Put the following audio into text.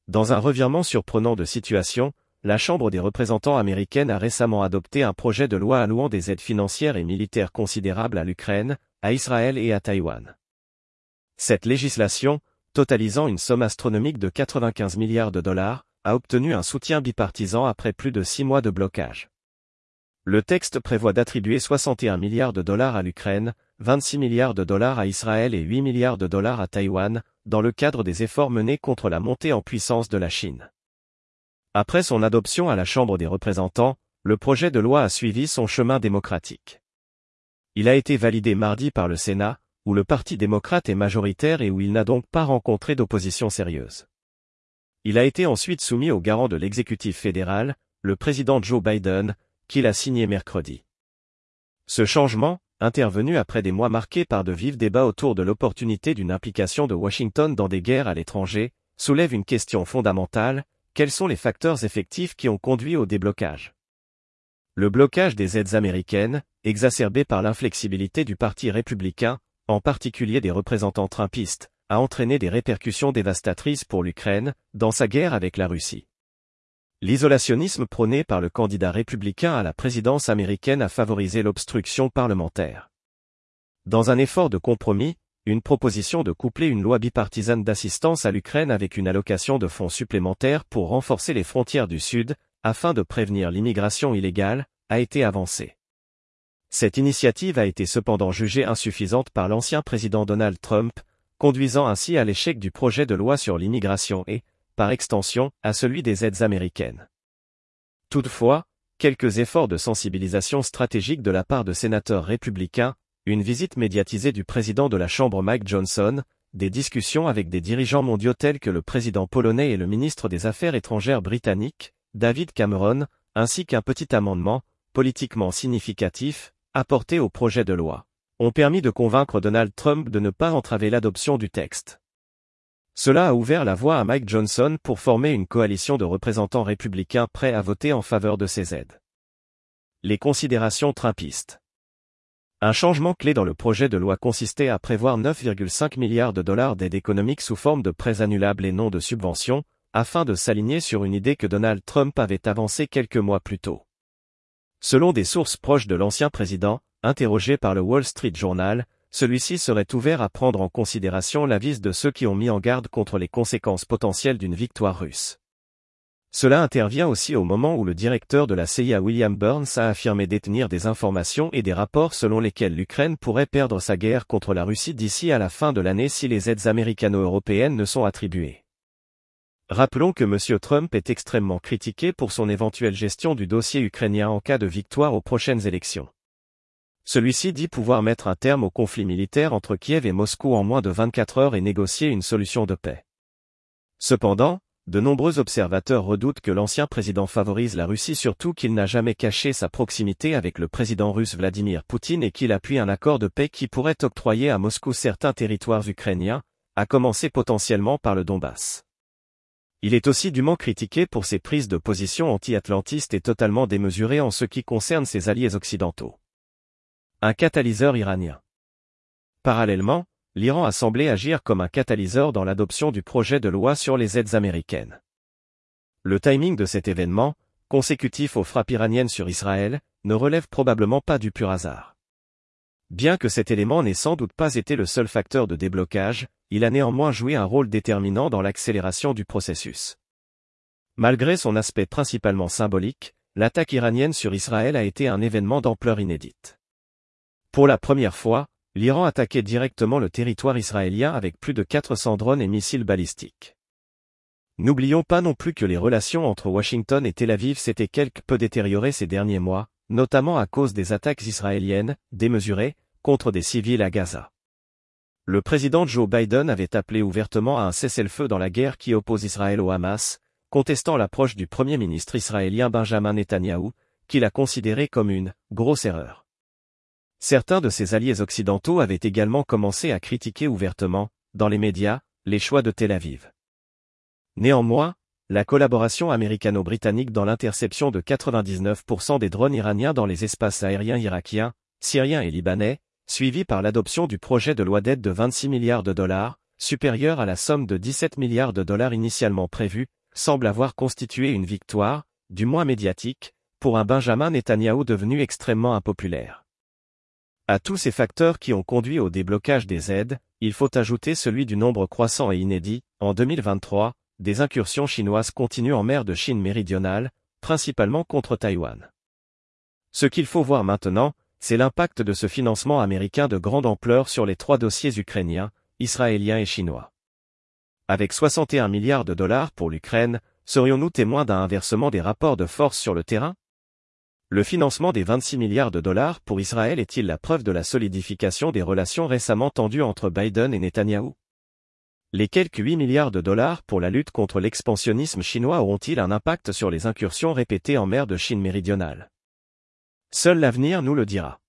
Dans un revirement surprenant de situation, la Chambre des représentants américaine a récemment adopté un projet de loi allouant des aides financières et militaires considérables à l'Ukraine, à Israël et à Taïwan. Cette législation, totalisant une somme astronomique de 95 milliards de dollars, a obtenu un soutien bipartisan après plus de 6 mois de blocage. Le texte prévoit d'attribuer 61 milliards de dollars à l'Ukraine, 26 milliards de dollars à Israël et 8 milliards de dollars à Taïwan, dans le cadre des efforts menés contre la montée en puissance de la Chine. Après son adoption à la Chambre des représentants, le projet de loi a suivi son chemin démocratique. Il a été validé mardi par le Sénat, où le Parti démocrate est majoritaire et où il n'a donc pas rencontré d'opposition sérieuse. Il a été ensuite soumis au garant de l'exécutif fédéral, le président Joe Biden, qui l'a signé mercredi. Ce changement, intervenu après des mois marqués par de vifs débats autour de l'opportunité d'une implication de Washington dans des guerres à l'étranger, soulève une question fondamentale: quels sont les facteurs effectifs qui ont conduit au déblocage? Le blocage des aides américaines, exacerbé par l'inflexibilité du Parti républicain, en particulier des représentants trumpistes, a entraîné des répercussions dévastatrices pour l'Ukraine, dans sa guerre avec la Russie. L'isolationnisme prôné par le candidat républicain à la présidence américaine a favorisé l'obstruction parlementaire. Dans un effort de compromis, une proposition de coupler une loi bipartisane d'assistance à l'Ukraine avec une allocation de fonds supplémentaires pour renforcer les frontières du Sud, afin de prévenir l'immigration illégale, a été avancée. Cette initiative a été cependant jugée insuffisante par l'ancien président Donald Trump, conduisant ainsi à l'échec du projet de loi sur l'immigration et, par extension, à celui des aides américaines. Toutefois, quelques efforts de sensibilisation stratégique de la part de sénateurs républicains, une visite médiatisée du président de la Chambre Mike Johnson, des discussions avec des dirigeants mondiaux tels que le président polonais et le ministre des Affaires étrangères britannique, David Cameron, ainsi qu'un petit amendement, politiquement significatif, apporté au projet de loi, ont permis de convaincre Donald Trump de ne pas entraver l'adoption du texte. Cela a ouvert la voie à Mike Johnson pour former une coalition de représentants républicains prêts à voter en faveur de ces aides. Les considérations trumpistes. Un changement clé dans le projet de loi consistait à prévoir 9,5 milliards de dollars d'aide économique sous forme de prêts annulables et non de subventions, afin de s'aligner sur une idée que Donald Trump avait avancée quelques mois plus tôt. Selon des sources proches de l'ancien président, interrogé par le Wall Street Journal, celui-ci serait ouvert à prendre en considération l'avis de ceux qui ont mis en garde contre les conséquences potentielles d'une victoire russe. Cela intervient aussi au moment où le directeur de la CIA William Burns a affirmé détenir des informations et des rapports selon lesquels l'Ukraine pourrait perdre sa guerre contre la Russie d'ici à la fin de l'année si les aides américano-européennes ne sont attribuées. Rappelons que M. Trump est extrêmement critiqué pour son éventuelle gestion du dossier ukrainien en cas de victoire aux prochaines élections. Celui-ci dit pouvoir mettre un terme au conflit militaire entre Kiev et Moscou en moins de 24 heures et négocier une solution de paix. Cependant, de nombreux observateurs redoutent que l'ancien président favorise la Russie, surtout qu'il n'a jamais caché sa proximité avec le président russe Vladimir Poutine et qu'il appuie un accord de paix qui pourrait octroyer à Moscou certains territoires ukrainiens, à commencer potentiellement par le Donbass. Il est aussi dûment critiqué pour ses prises de position anti-atlantistes et totalement démesurées en ce qui concerne ses alliés occidentaux. Un catalyseur iranien. Parallèlement, l'Iran a semblé agir comme un catalyseur dans l'adoption du projet de loi sur les aides américaines. Le timing de cet événement, consécutif aux frappes iraniennes sur Israël, ne relève probablement pas du pur hasard. Bien que cet élément n'ait sans doute pas été le seul facteur de déblocage, il a néanmoins joué un rôle déterminant dans l'accélération du processus. Malgré son aspect principalement symbolique, l'attaque iranienne sur Israël a été un événement d'ampleur inédite. Pour la première fois, l'Iran attaquait directement le territoire israélien avec plus de 400 drones et missiles balistiques. N'oublions pas non plus que les relations entre Washington et Tel Aviv s'étaient quelque peu détériorées ces derniers mois, notamment à cause des attaques israéliennes, démesurées, contre des civils à Gaza. Le président Joe Biden avait appelé ouvertement à un cessez-le-feu dans la guerre qui oppose Israël au Hamas, contestant l'approche du premier ministre israélien Benjamin Netanyahou, qu'il a considéré comme une « grosse erreur ». Certains de ses alliés occidentaux avaient également commencé à critiquer ouvertement, dans les médias, les choix de Tel Aviv. Néanmoins, la collaboration américano-britannique dans l'interception de 99% des drones iraniens dans les espaces aériens irakiens, syriens et libanais, suivie par l'adoption du projet de loi d'aide de 26 milliards de dollars, supérieur à la somme de 17 milliards de dollars initialement prévue, semble avoir constitué une victoire, du moins médiatique, pour un Benjamin Netanyahou devenu extrêmement impopulaire. À tous ces facteurs qui ont conduit au déblocage des aides, il faut ajouter celui du nombre croissant et inédit, en 2023, des incursions chinoises continuent en mer de Chine méridionale, principalement contre Taïwan. Ce qu'il faut voir maintenant, c'est l'impact de ce financement américain de grande ampleur sur les 3 dossiers ukrainiens, israéliens et chinois. Avec 61 milliards de dollars pour l'Ukraine, serions-nous témoins d'un inversement des rapports de force sur le terrain? Le financement des 26 milliards de dollars pour Israël est-il la preuve de la solidification des relations récemment tendues entre Biden et Netanyahou? Les quelques 8 milliards de dollars pour la lutte contre l'expansionnisme chinois auront-ils un impact sur les incursions répétées en mer de Chine méridionale? Seul l'avenir nous le dira.